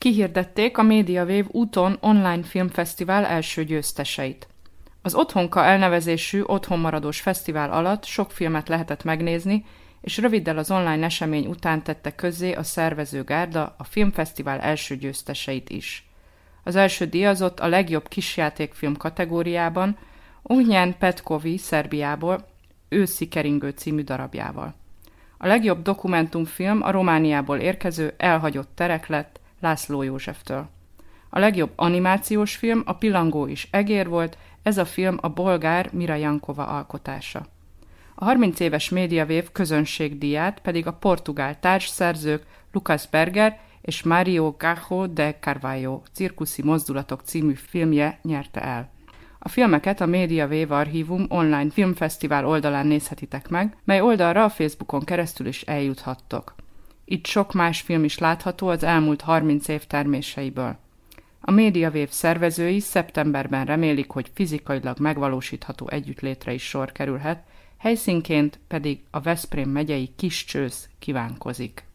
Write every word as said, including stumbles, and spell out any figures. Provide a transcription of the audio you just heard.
Kihirdették a MediaWave Úton online filmfesztivál első győzteseit. Az Otthonka elnevezésű otthonmaradós fesztivál alatt sok filmet lehetett megnézni, és röviddel az online esemény után tette közzé a szervező gárda a filmfesztivál első győzteseit is. Az első díjazott a legjobb kisjátékfilm kategóriában Ognjen Petkovi Szerbiából Őszi keringő című darabjával. A legjobb dokumentumfilm a Romániából érkező Elhagyott terek lett László Józseftől. A legjobb animációs film a Pillangó is egér volt, ez a film a bolgár Mira Jankova alkotása. A harminc éves MediaWave közönségdíját pedig a portugál társszerzők Lucas Berger és Mário Gajo de Carvalho Cirkuszi mozdulatok című filmje nyerte el. A filmeket a MediaWave Archívum online filmfesztivál oldalán nézhetitek meg, mely oldalra a Facebookon keresztül is eljuthattok. Itt sok más film is látható az elmúlt harminc év terméseiből. A MediaWave szervezői szeptemberben remélik, hogy fizikailag megvalósítható együttlétre is sor kerülhet, helyszínként pedig a Veszprém megyei Kiscsősz kívánkozik.